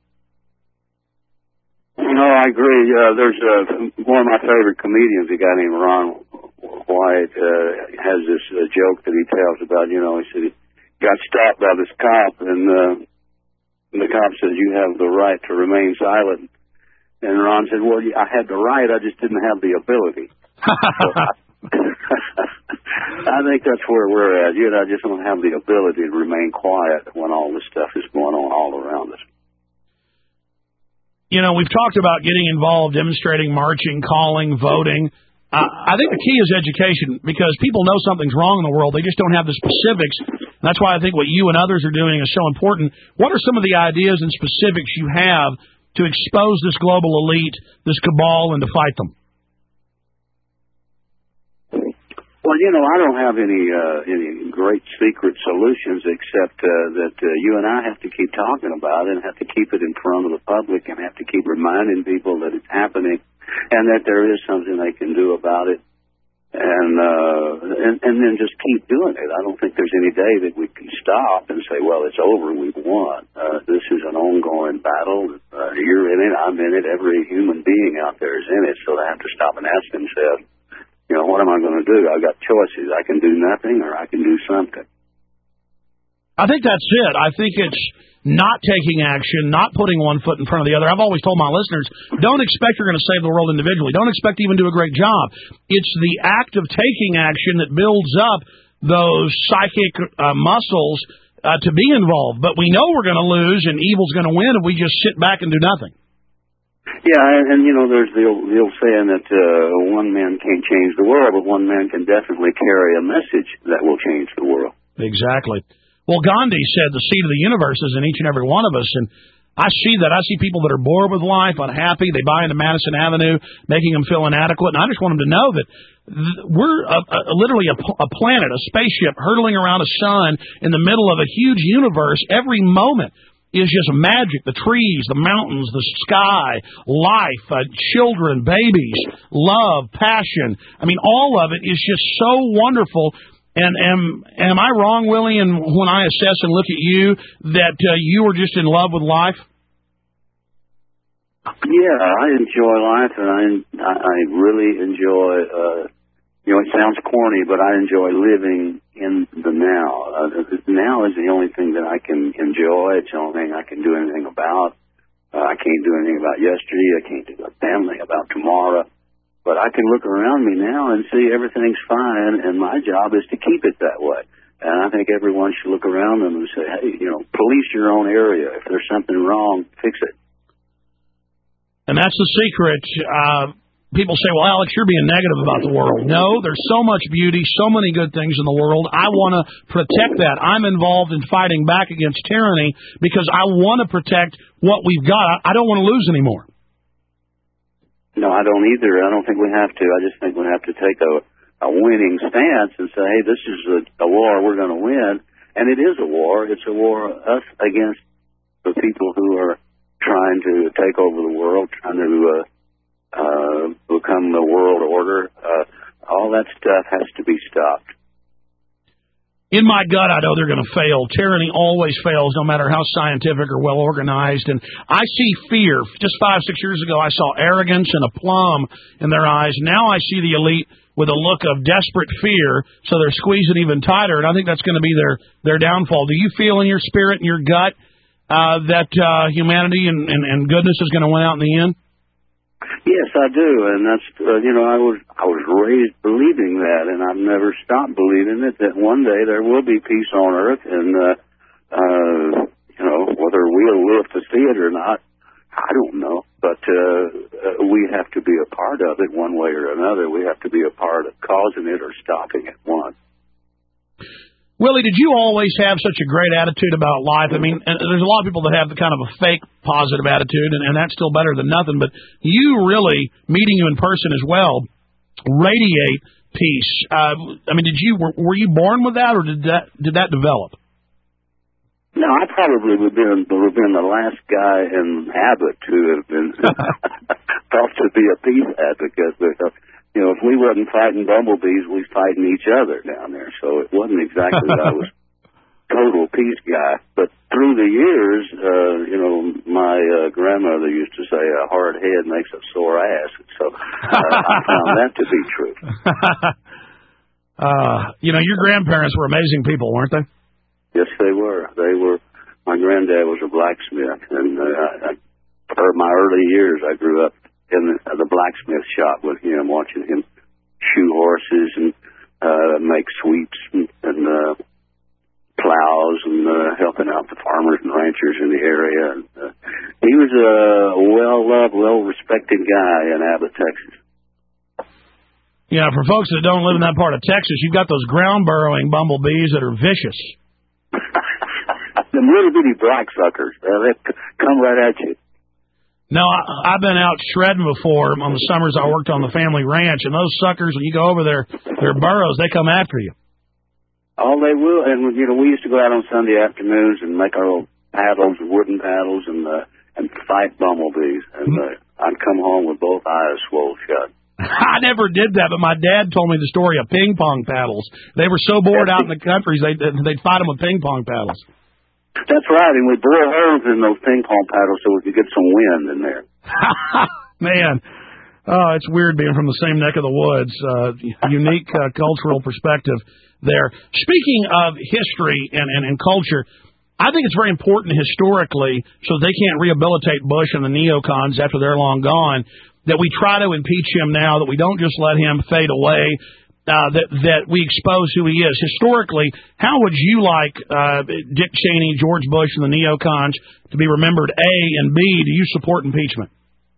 No, I agree. Uh, there's uh, one of my favorite comedians, a guy named Ron White, uh, has this uh, joke that he tells about, you know, he said he got stopped by this cop, and, uh, and the cop says, you have the right to remain silent. And Ron said, well, I had the right, I just didn't have the ability. So I, I think that's where we're at. You know, I just don't have the ability to remain quiet when all this stuff is going on all around us. You know, we've talked about getting involved, demonstrating, marching, calling, voting. Uh, I think the key is education, because people know something's wrong in the world. They just don't have the specifics. And that's why I think what you and others are doing is so important. What are some of the ideas and specifics you have to expose this global elite, this cabal, and to fight them? Well, you know, I don't have any uh, any great secret solutions except uh, that uh, you and I have to keep talking about it and have to keep it in front of the public and have to keep reminding people that it's happening and that there is something they can do about it, and uh, and, and then just keep doing it. I don't think there's any day that we can stop and say, well, it's over, we've won. Uh, this is an ongoing battle. Uh, you're in it, I'm in it, every human being out there is in it, so they have to stop and ask themselves, you know, what am I going to do? I've got choices. I can do nothing or I can do something. I think that's it. I think it's not taking action, not putting one foot in front of the other. I've always told my listeners, don't expect you're going to save the world individually. Don't expect to even do a great job. It's the act of taking action that builds up those psychic uh, muscles uh, to be involved. But we know we're going to lose and evil's going to win if we just sit back and do nothing. Yeah, and, and you know, there's the old, the old saying that uh, one man can't change the world, but one man can definitely carry a message that will change the world. Exactly. Well, Gandhi said the seed of the universe is in each and every one of us, and I see that. I see people that are bored with life, unhappy. They buy into Madison Avenue, making them feel inadequate, and I just want them to know that th- we're a, a, literally a, a planet, a spaceship hurtling around a sun in the middle of a huge universe. Every moment is just magic. The trees, the mountains, the sky, life, uh, children, babies, love, passion. I mean, all of it is just so wonderful. And am am I wrong, Willie, and when I assess and look at you, that uh, you are just in love with life? Yeah, I enjoy life, and I I really enjoy. Uh, you know, it sounds corny, but I enjoy living in the now. Uh, the now is the only thing that I can enjoy. It's the only thing I can do anything about. Uh, I can't do anything about yesterday. I can't do a damn thing about tomorrow. But I can look around me now and see everything's fine, and my job is to keep it that way. And I think everyone should look around them and say, hey, you know, police your own area. If there's something wrong, fix it. And that's the secret. Uh, people say, well, Alex, you're being negative about the world. No, there's so much beauty, so many good things in the world. I want to protect that. I'm involved in fighting back against tyranny because I want to protect what we've got. I don't want to lose anymore. No, I don't either. I don't think we have to. I just think we have to take a, a winning stance and say, hey, this is a, a war we're going to win. And it is a war. It's a war us against the people who are trying to take over the world, trying to uh, uh, become the world order. Uh, all that stuff has to be stopped. In my gut, I know they're going to fail. Tyranny always fails, no matter how scientific or well-organized. And I see fear. Just five, six years ago, I saw arrogance and aplomb in their eyes. Now I see the elite with a look of desperate fear, so they're squeezing even tighter, and I think that's going to be their, their downfall. Do you feel in your spirit and your gut uh, that uh, humanity and, and, and goodness is going to win out in the end? Yes, I do, and that's uh, you know I was I was raised believing that, and I've never stopped believing it. That one day there will be peace on earth, and uh, uh, you know whether we'll live to see it or not, I don't know, but uh, uh, we have to be a part of it one way or another. We have to be a part of causing it or stopping it, one. Willie, did you always have such a great attitude about life? I mean, there's a lot of people that have the kind of a fake positive attitude, and, and that's still better than nothing, but you really, meeting you in person as well, radiate peace. Uh, I mean, did you were, were you born with that, or did that did that develop? No, I probably would have been, would have been the last guy in Abbott to have been thought to be a peace advocate. But, uh, you know, if we wasn't fighting bumblebees, we was fighting each other down there. So it wasn't exactly that I was total peace guy. But through the years, uh, you know, my uh, grandmother used to say a hard head makes a sore ass. So uh, I found that to be true. uh, you know, your grandparents were amazing people, weren't they? Yes, they were. They were. My granddad was a blacksmith, and uh, I, for my early years, I grew up in the, uh, the blacksmith shop with him, watching him shoe horses and uh, make sweeps and, and uh, plows, and uh, helping out the farmers and ranchers in the area. And, uh, he was a well-loved, well-respected guy in Abbott, Texas. Yeah, for folks that don't live in that part of Texas, you've got those ground-burrowing bumblebees that are vicious. Them little bitty black suckers, uh, they come right at you. No, I, I've been out shredding before on the summers I worked on the family ranch, and those suckers, when you go over there, their burrows, they come after you. Oh, they will. And, you know, we used to go out on Sunday afternoons and make our little paddles, wooden paddles, and uh, and fight bumblebees. And uh, I'd come home with both eyes swole shut. I never did that, but my dad told me the story of ping pong paddles. They were so bored out in the countries, they'd, they'd fight them with ping pong paddles. That's right, and we bore holes in those ping pong paddles so we could get some wind in there. Man, oh, it's weird being from the same neck of the woods. Uh, unique uh, cultural perspective there. Speaking of history and, and, and culture, I think it's very important historically, so they can't rehabilitate Bush and the neocons after they're long gone, that we try to impeach him now, that we don't just let him fade away, uh, that that we expose who he is. Historically, how would you like uh, Dick Cheney, George Bush, and the neocons to be remembered, A, and B, do you support impeachment?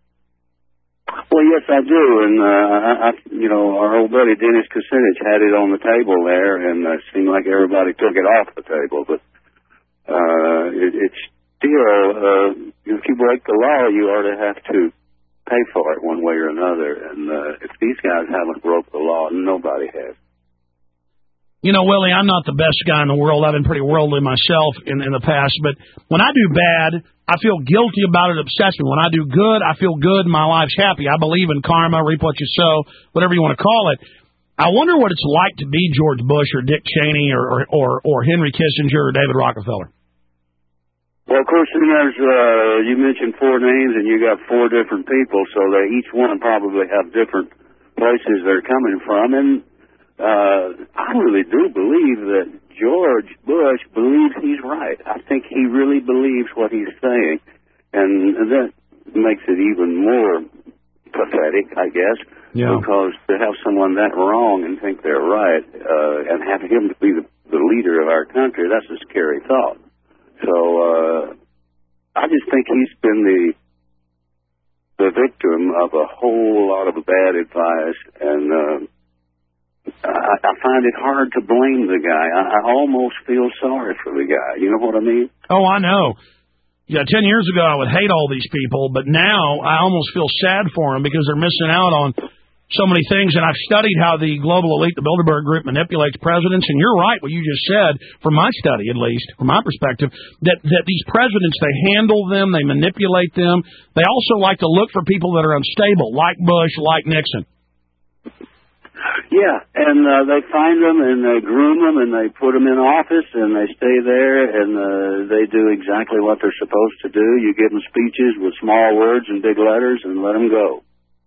Well, yes, I do, and uh, I, I, you know, our old buddy Dennis Kucinich had it on the table there, and it seemed like everybody took it off the table, but uh, it, it's still, uh, if you break the law, you ought to have to pay for it one way or another. And uh, if these guys haven't broke the law, nobody has. You know, Willie, I'm not the best guy in the world. I've been pretty worldly myself in, in the past. But when I do bad, I feel guilty about it obsessively. When I do good, I feel good. My life's happy. I believe in karma, reap what you sow, whatever you want to call it. I wonder what it's like to be George Bush or Dick Cheney or, or, or, or Henry Kissinger or David Rockefeller. Well, of course, there's, uh, you mentioned four names, and you got four different people, so they each one probably have different places they're coming from. And uh, I really do believe that George Bush believes he's right. I think he really believes what he's saying, and that makes it even more pathetic, I guess, yeah. Because to have someone that wrong and think they're right, uh, and have him to be the, the leader of our country, that's a scary thought. So uh, I just think he's been the the victim of a whole lot of bad advice, and uh, I, I find it hard to blame the guy. I, I almost feel sorry for the guy. You know what I mean? Oh, I know. Yeah, ten years ago I would hate all these people, but now I almost feel sad for them because they're missing out on so many things, and I've studied how the global elite, the Bilderberg Group, manipulates presidents, and you're right, what you just said, from my study at least, from my perspective, that, that these presidents, they handle them, they manipulate them. They also like to look for people that are unstable, like Bush, like Nixon. Yeah, and uh, they find them, and they groom them, and they put them in office, and they stay there, and uh, they do exactly what they're supposed to do. You give them speeches with small words and big letters, and let them go.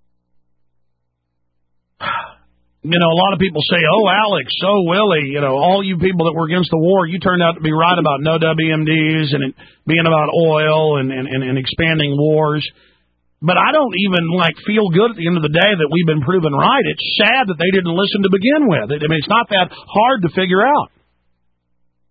You know, a lot of people say, oh, Alex, oh, Willie, you know, all you people that were against the war, you turned out to be right about no W M Ds and it being about oil and, and, and expanding wars. But I don't even, like, feel good at the end of the day that we've been proven right. It's sad that they didn't listen to begin with. I mean, it's not that hard to figure out.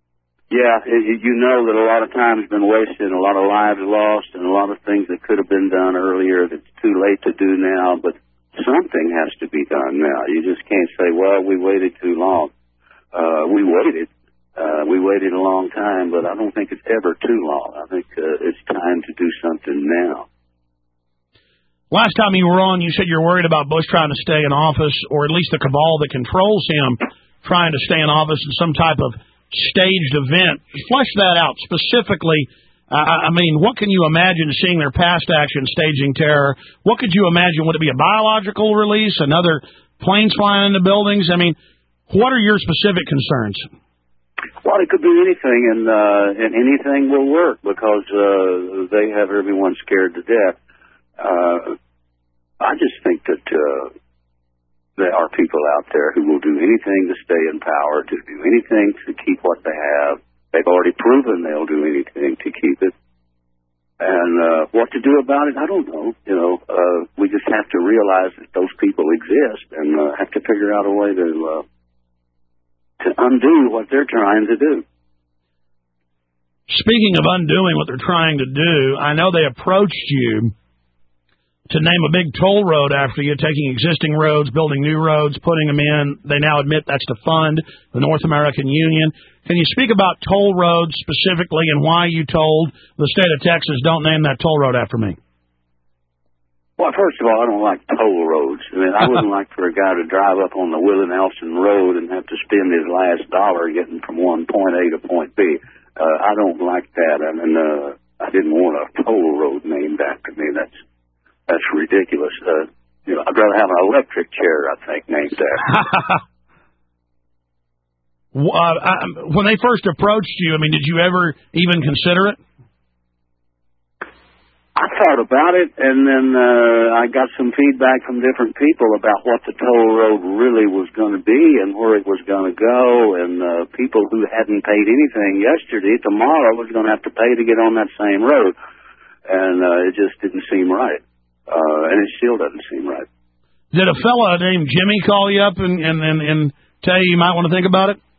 Yeah, it, you know that a lot of time has been wasted, and a lot of lives lost, and a lot of things that could have been done earlier that's too late to do now, but something has to be done now. You just can't say, well, we waited too long. Uh, we waited. Uh, we waited a long time, but I don't think it's ever too long. I think uh, it's time to do something now. Last time you were on, you said you're worried about Bush trying to stay in office, or at least the cabal that controls him trying to stay in office in some type of staged event. Flesh that out specifically. Uh, I mean, what can you imagine seeing their past action staging terror? What could you imagine? Would it be a biological release, another planes flying into buildings? I mean, what are your specific concerns? Well, it could be anything, and, uh, and anything will work because uh, they have everyone scared to death. Uh, I just think that uh, there are people out there who will do anything to stay in power, to do anything to keep what they have. They've already proven they'll do anything to keep it. And uh, what to do about it, I don't know. You know, uh, we just have to realize that those people exist and uh, have to figure out a way to uh, to undo what they're trying to do. Speaking of undoing what they're trying to do, I know they approached you to name a big toll road after you, taking existing roads, building new roads, putting them in. They now admit that's to fund the North American Union. Can you speak about toll roads specifically and why you told the state of Texas, don't name that toll road after me? Well, first of all, I don't like toll roads. I mean, I wouldn't like for a guy to drive up on the Willie Nelson Road and have to spend his last dollar getting from one point A to point B. Uh, I don't like that. I mean, uh, I didn't want a toll road named after me. That's That's ridiculous. Uh, you know, I'd rather have an electric chair, I think, named after. uh, I, when they first approached you, I mean, did you ever even consider it? I thought about it, and then uh, I got some feedback from different people about what the toll road really was going to be and where it was going to go, and uh, people who hadn't paid anything yesterday, tomorrow was going to have to pay to get on that same road, and uh, it just didn't seem right. Uh, and it still doesn't seem right. Did a fella named Jimmy call you up and, and, and, and tell you you might want to think about it?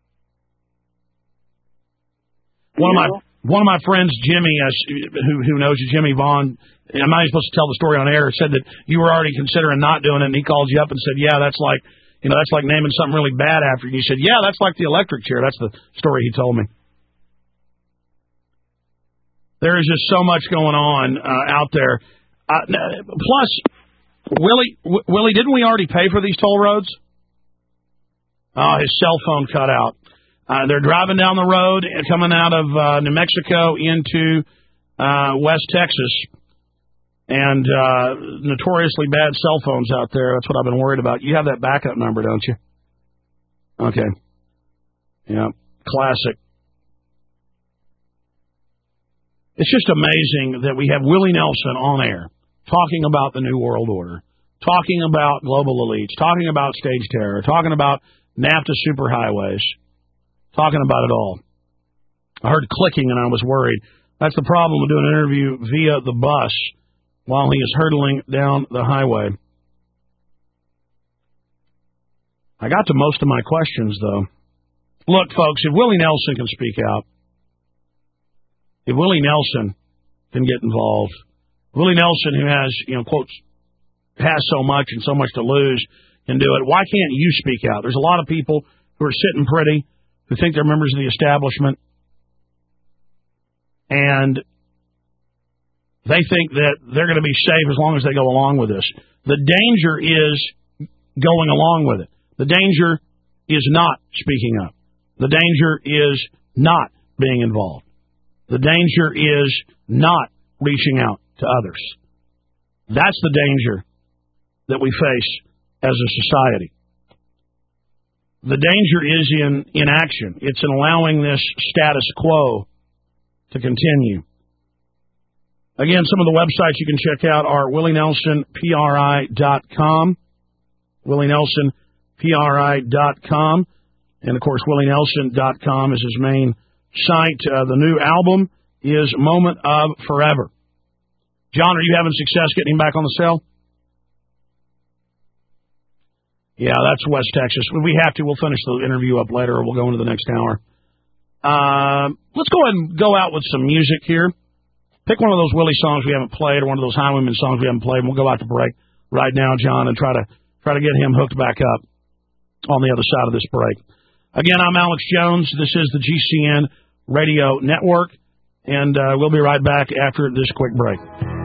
One yeah. of my one of my friends, Jimmy, uh, who who knows you, Jimmy Vaughn. I'm not even supposed to tell the story on air. Said that you were already considering not doing it, and he called you up and said, "Yeah, that's like you know that's like naming something really bad after you." And you said, "Yeah, that's like the electric chair." That's the story he told me. There is just so much going on uh, out there. Uh, plus, Willie, w- Willie, didn't we already pay for these toll roads? Oh, his cell phone cut out. Uh, they're driving down the road and coming out of uh, New Mexico into uh, West Texas, and uh, notoriously bad cell phones out there. That's what I've been worried about. You have that backup number, don't you? Okay. Yeah, classic. It's just amazing that we have Willie Nelson on air talking about the New World Order, talking about global elites, talking about stage terror, talking about NAFTA superhighways, talking about it all. I heard clicking and I was worried. That's the problem with doing an interview via the bus while he is hurtling down the highway. I got to most of my questions, though. Look, folks, if Willie Nelson can speak out, if Willie Nelson can get involved, Willie Nelson, who has, you know, quotes, has so much and so much to lose, can do it. Why can't you speak out? There's a lot of people who are sitting pretty, who think they're members of the establishment, and they think that they're going to be safe as long as they go along with this. The danger is going along with it. The danger is not speaking up. The danger is not being involved. The danger is not reaching out to others. That's the danger that we face as a society. The danger is in inaction. It's in allowing this status quo to continue. Again, some of the websites you can check out are Willie Nelson P R I dot com, Willie Nelson P R I dot com, and of course Willie Nelson dot com is his main site. Uh, the new album is Moment of Forever. John, are you having success getting him back on the cell? Yeah, that's West Texas. When we have to, we'll finish the interview up later, or we'll go into the next hour. Uh, let's go ahead and go out with some music here. Pick one of those Willie songs we haven't played or one of those Highwayman songs we haven't played, and we'll go out to break right now, John, and try to try to get him hooked back up on the other side of this break. Again, I'm Alex Jones. This is the G C N Radio Network, and uh, we'll be right back after this quick break.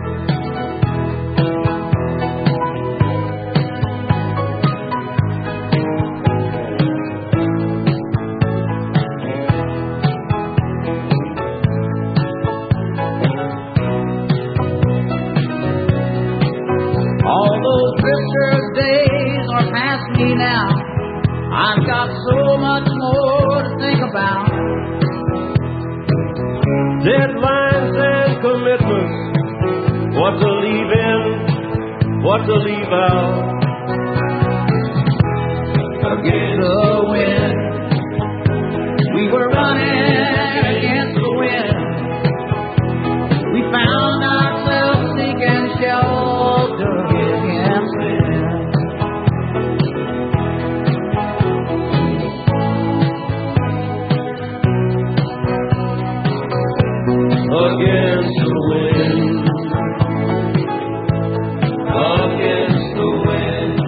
I've got so much more to think about. Deadlines and commitments, what to leave in, what to leave out. Against the wind, we were running against the wind. We found ourselves seeking shelter against wind. Against the wind, against the wind.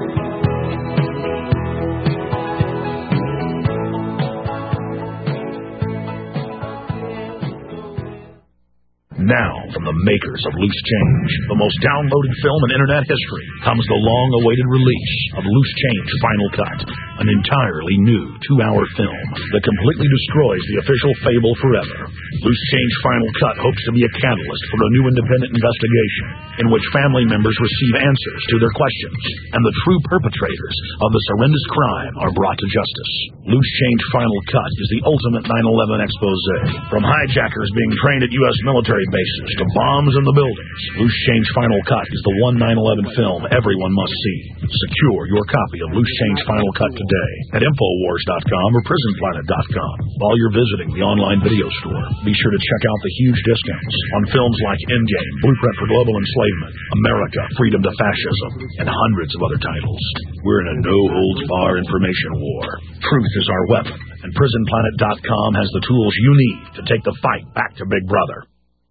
Now, from the makers of Loose Change, the most downloaded film in internet history, comes the long-awaited release of Loose Change Final Cut, an entirely new two-hour film that completely destroys the official fable forever. Loose Change Final Cut hopes to be a catalyst for a new independent investigation in which family members receive answers to their questions and the true perpetrators of this horrendous crime are brought to justice. Loose Change Final Cut is the ultimate nine eleven expose. From hijackers being trained at U S military bases to bombs in the buildings, Loose Change Final Cut is the one nine eleven film everyone must see. Secure your copy of Loose Change Final Cut today at Infowars dot com or Prison Planet dot com while you're visiting the online video store. Be sure to check out the huge discounts on films like Endgame, Blueprint for Global Enslavement, America, Freedom to Fascism, and hundreds of other titles. We're in a no-holds-barred information war. Truth is our weapon, and Prison Planet dot com has the tools you need to take the fight back to Big Brother.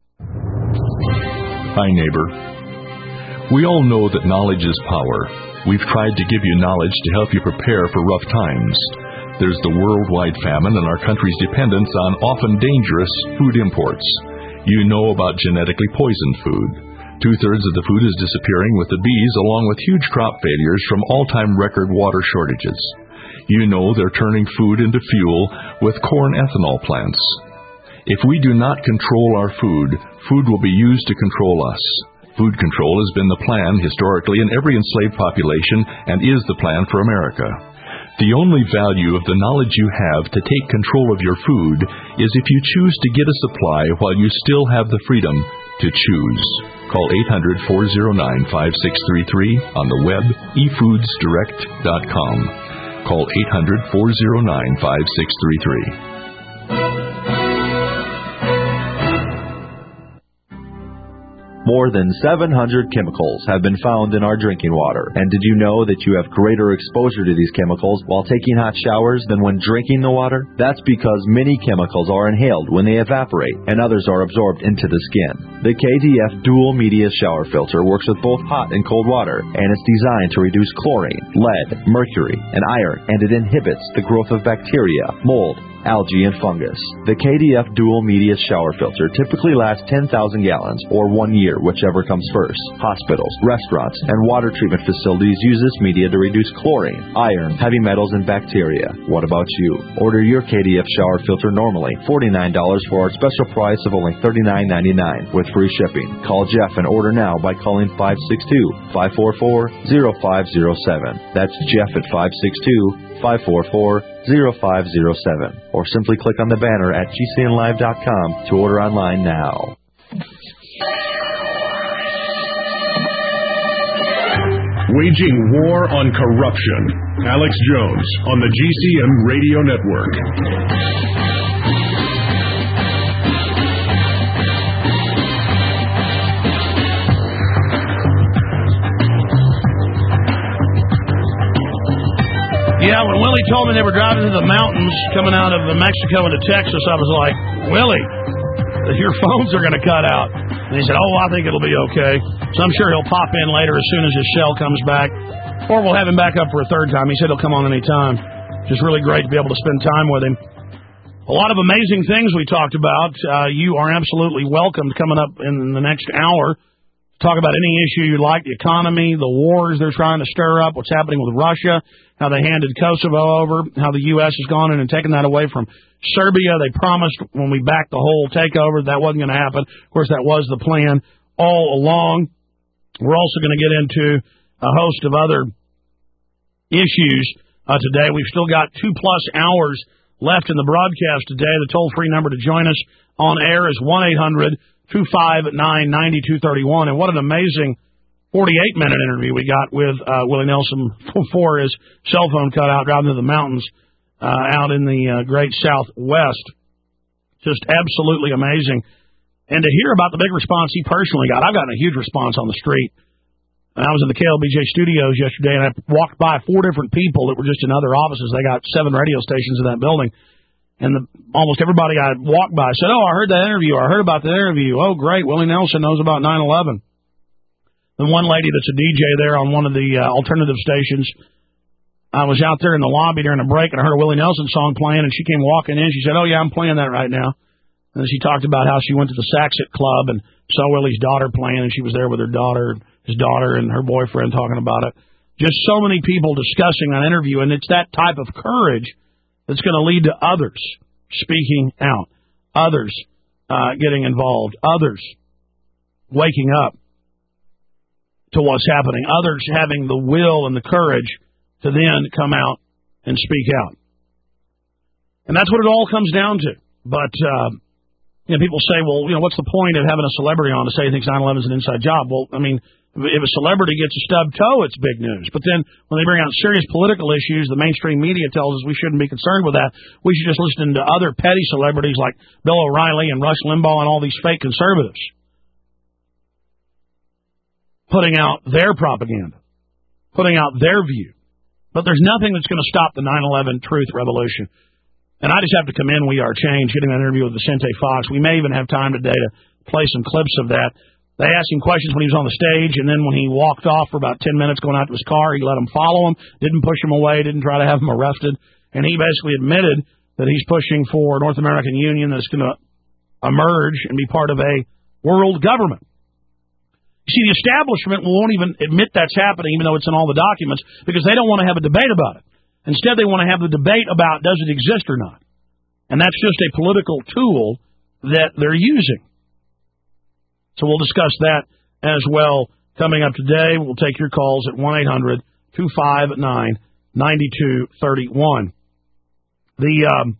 Hi, neighbor. We all know that knowledge is power. We've tried to give you knowledge to help you prepare for rough times. There's the worldwide famine and our country's dependence on often dangerous food imports. You know about genetically poisoned food. Two-thirds of the food is disappearing with the bees, along with huge crop failures from all-time record water shortages. You know they're turning food into fuel with corn ethanol plants. If we do not control our food, food will be used to control us. Food control has been the plan historically in every enslaved population and is the plan for America. The only value of the knowledge you have to take control of your food is if you choose to get a supply while you still have the freedom to choose. Call eight hundred, four oh nine, five six three three on the web, e foods direct dot com. Call eight hundred, four oh nine, five six three three. More than seven hundred chemicals have been found in our drinking water. And did you know that you have greater exposure to these chemicals while taking hot showers than when drinking the water? That's because many chemicals are inhaled when they evaporate, and others are absorbed into the skin. The K D F Dual Media Shower Filter works with both hot and cold water, and it's designed to reduce chlorine, lead, mercury, and iron, and it inhibits the growth of bacteria, mold, algae, and fungus. The K D F Dual Media Shower Filter typically lasts ten thousand gallons, or one year, whichever comes first. Hospitals, restaurants, and water treatment facilities use this media to reduce chlorine, iron, heavy metals, and bacteria. What about you? Order your K D F shower filter normally forty-nine dollars for our special price of only thirty-nine ninety-nine with free shipping. Call Jeff and order now by calling five six two, five four four, zero five zero seven. That's Jeff at five six two, five four four, zero five zero seven. Or simply click on the banner at G C N live dot com to order online now. Waging war on corruption. Alex Jones on the G C N Radio Network. Yeah, Yeah, when Willie told me they were driving through the mountains coming out of Mexico into Texas, I was like, Willie, your phones are going to cut out. And he said, oh, I think it'll be okay. So I'm sure he'll pop in later as soon as his shell comes back. Or we'll have him back up for a third time. He said he'll come on any time. Just really great to be able to spend time with him. A lot of amazing things we talked about. Uh, you are absolutely welcomed coming up in the next hour. Talk about any issue you like, the economy, the wars they're trying to stir up, what's happening with Russia, how they handed Kosovo over, how the U S has gone in and taken that away from Serbia. They promised when we backed the whole takeover that wasn't going to happen. Of course, that was the plan all along. We're also going to get into a host of other issues uh, today. We've still got two-plus hours left in the broadcast today. The toll-free number to join us on air is one eight hundred two five nine nine two three one. And what an amazing forty-eight minute interview we got with uh, Willie Nelson before his cell phone cut out driving through the mountains uh, out in the uh, great Southwest. Just absolutely amazing. And to hear about the big response he personally got, I've gotten a huge response on the street. And I was in the K L B J studios yesterday, and I walked by four different people that were just in other offices. They got seven radio stations in that building. And the, almost everybody I walked by said, oh, I heard that interview, or I heard about that interview. Oh, great, Willie Nelson knows about nine eleven. And one lady that's a D J there on one of the uh, alternative stations, I was out there in the lobby during a break, and I heard a Willie Nelson song playing, and she came walking in. She said, oh, yeah, I'm playing that right now. And she talked about how she went to the Saxit Club and saw Willie's daughter playing, and she was there with her daughter, his daughter, and her boyfriend talking about it. Just so many people discussing that interview, and it's that type of courage that's going to lead to others speaking out, others uh, getting involved, others waking up to what's happening, others having the will and the courage to then come out and speak out. And that's what it all comes down to. But, uh, you know, people say, well, you know, what's the point of having a celebrity on to say he thinks nine eleven is an inside job? Well, I mean, if a celebrity gets a stub toe, it's big news. But then when they bring out serious political issues, the mainstream media tells us we shouldn't be concerned with that. We should just listen to other petty celebrities like Bill O'Reilly and Rush Limbaugh and all these fake conservatives putting out their propaganda, putting out their view. But there's nothing that's going to stop the nine eleven truth revolution. And I just have to commend We Are Change, getting an interview with Vicente Fox. We may even have time today to play some clips of that. They asked him questions when he was on the stage, and then when he walked off for about ten minutes going out to his car, he let them follow him, didn't push him away, didn't try to have him arrested. And he basically admitted that he's pushing for a North American Union that's going to emerge and be part of a world government. You see, the establishment won't even admit that's happening, even though it's in all the documents, because they don't want to have a debate about it. Instead, they want to have the debate about does it exist or not. And that's just a political tool that they're using. So we'll discuss that as well coming up today. We'll take your calls at one eight hundred two five nine nine two three one. The um,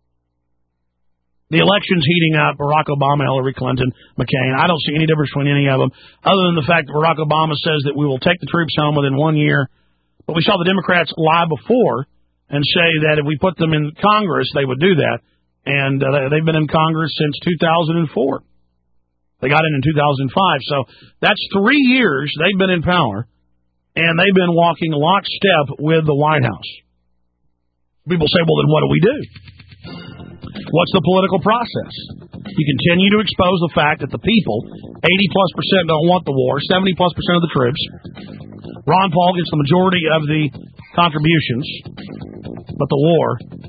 the election's heating up. Barack Obama, Hillary Clinton, McCain. I don't see any difference between any of them, other than the fact that Barack Obama says that we will take the troops home within one year. But we saw the Democrats lie before and say that if we put them in Congress, they would do that. And uh, they've been in Congress since two thousand four. They got in in two thousand five. So that's three years they've been in power, and they've been walking lockstep with the White House. People say, well, then what do we do? What's the political process? You continue to expose the fact that the people, eighty plus percent don't want the war, seventy plus percent of the troops. Ron Paul gets the majority of the contributions, but the war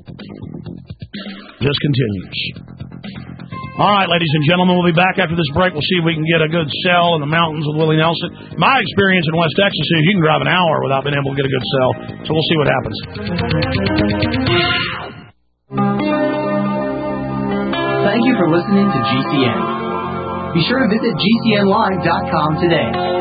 just continues. All right, ladies and gentlemen, we'll be back after this break. We'll see if we can get a good sell in the mountains with Willie Nelson. My experience in West Texas is you can drive an hour without being able to get a good sell, so we'll see what happens. Thank you for listening to G C N. Be sure to visit G C N live dot com today.